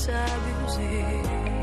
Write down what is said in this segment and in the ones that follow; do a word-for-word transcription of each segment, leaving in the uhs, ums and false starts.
s'abuser.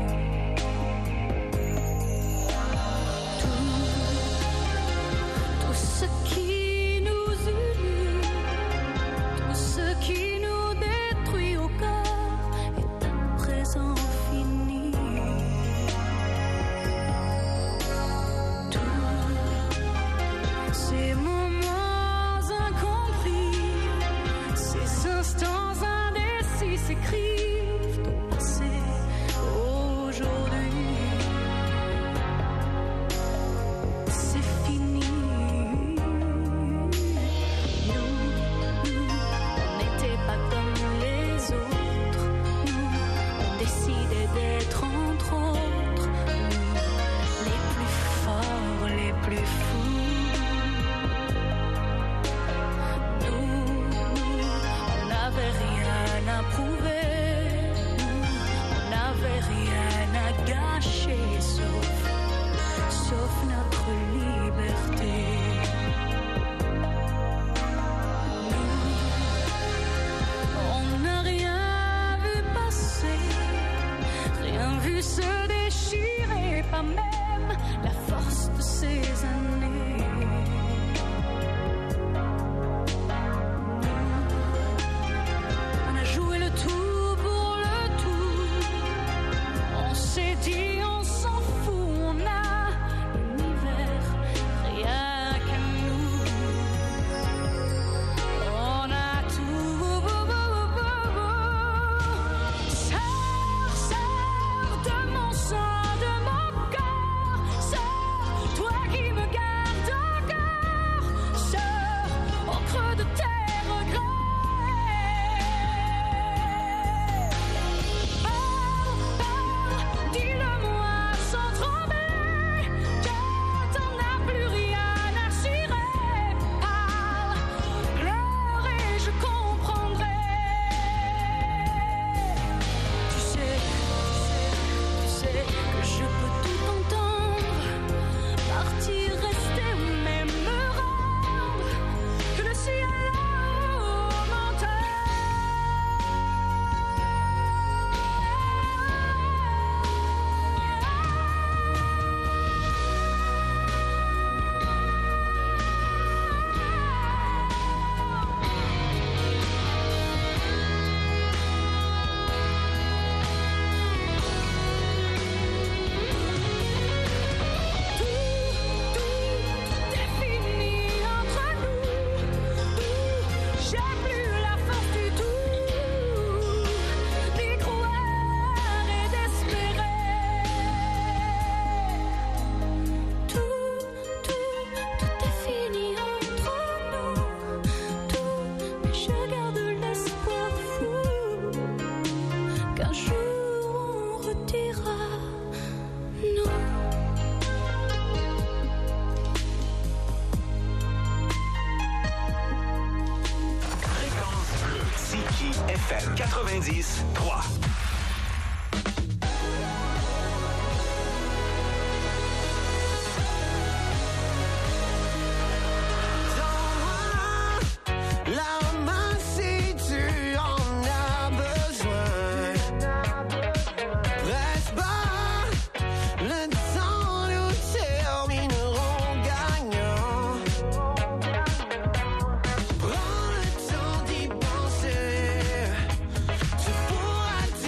quatre-vingt-dix trois. Prends le temps d'y penser, tu pourras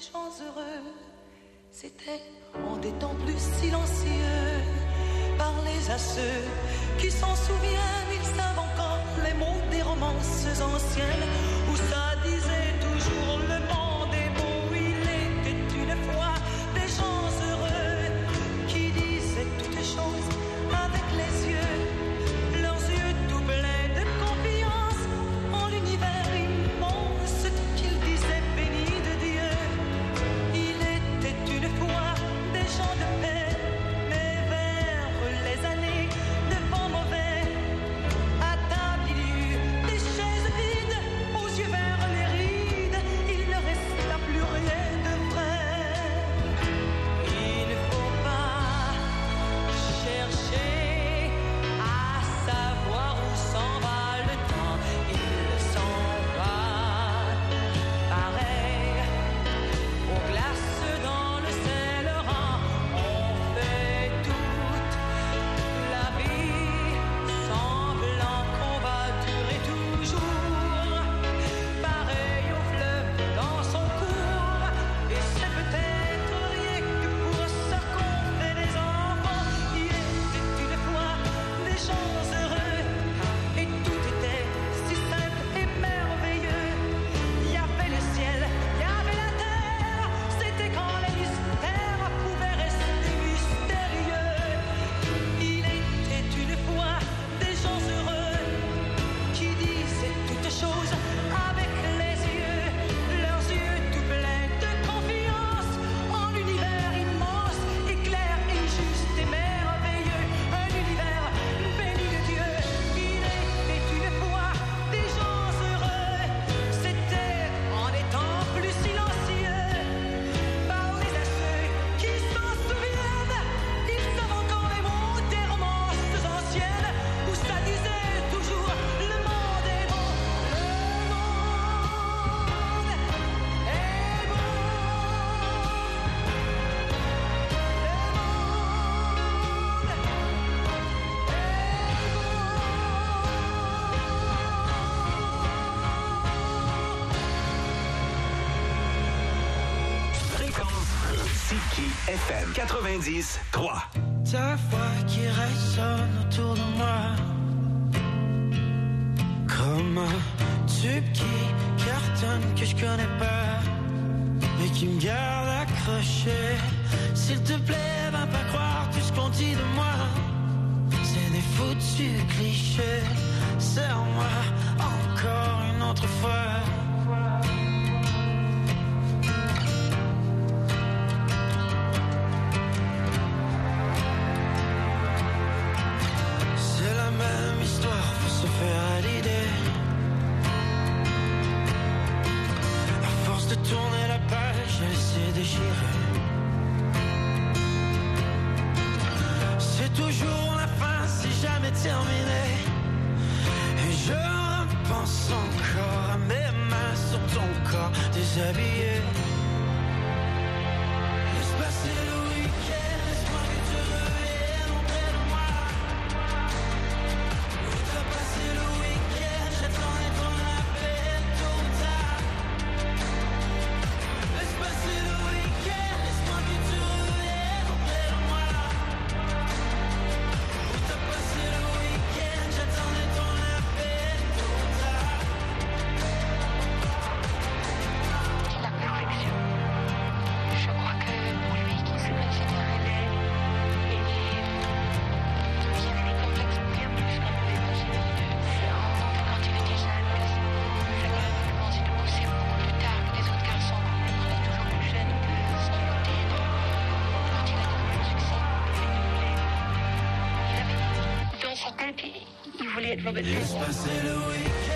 gens heureux. C'était en des temps plus silencieux. Parlez à ceux qui s'en souviennent, ils savent encore les mots des romances anciennes où ça disait toujours le monde est beau. Il était une fois des gens heureux qui disaient toutes les choses avec les yeux, leurs yeux tout pleins de confiance en l'univers immense qu'ils disaient béni de Dieu. Il était une fois des gens de paix, mais vers les années de vent mauvais, à table il y eut des chaises vides, aux yeux vers les rides, il ne resta plus rien de vrai. Il ne faut pas chercher à savoir où s'en va le temps, il s'en va pareil aux glaces dans le Saint-Laurent. On fait toute la vie semblant qu'on va durer toujours, pareil au fleuve dans son cours. Et c'est peut-être rien que pour ça qu'on fait des enfants. Il était une fois des gens heureux et tout était si simple et merveilleux. Il y avait le ciel, il y avait la terre, c'était quand les mystères pouvaient rester mystérieux. Il était une fois des gens heureux qui disaient toutes choses avec les yeux, leurs yeux tout pleins de confiance en l'univers immense et clair et juste et merveilleux, un univers béni de Dieu. Il était une fois des gens heureux, c'était en des temps plus silencieux. Parlez à ceux qui s'en souviennent, ils savent encore les mots des romances anciennes où ça disait toujours le monde est beau, le monde est beau, le Fréquence Ziki F M quatre-vingt-dix trois. Ta voix qui résonne autour de moi comme un tube qui cartonne que je connais pas mais qui me garde accroché. S'il te plaît, va pas croire tout ce qu'on dit de moi, c'est des foutus clichés. Serre-moi encore une autre fois. C'est la même histoire, faut se faire à l'idée. À force de tourner la page, elle s'est déchirée. C'est toujours la fin, c'est jamais terminé. Et je repense encore à mes mains sur ton corps déshabillé. Laisse passer le week-end, laisse-moi que tu reviennes auprès de moi. Où t'as passé le week-end, j'attendais ton appel tôt ou tard. Laisse passer le week-end, laisse-moi que tu reviennes auprès de moi. Où t'as passé le week-end, j'attendais ton appel tôt ou tard. La perfection. Je crois que pour lui qui se considérait laid et libre, il y avait des complexes bien plus qu'on pouvait imaginer. Quand il était jeune, sa mère lui pensait de pousser beaucoup plus tard que les autres garçons. Il est toujours plus jeune que ce qu'il était. Quand il a trouvé le succès, il voulait. Il avait dans sa tête, il voulait être Robert Laisse Ford. passer le week-end.